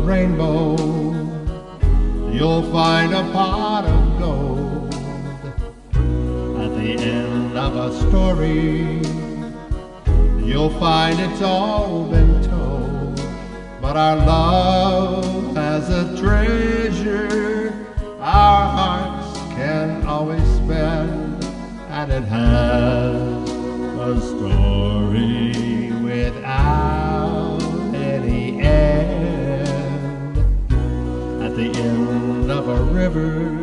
rainbow, you'll find a pot of gold. At the end of a story, you'll find it's all been told. But our love has a treasure our hearts can always spend, and it has a story without any end. At the end of a river,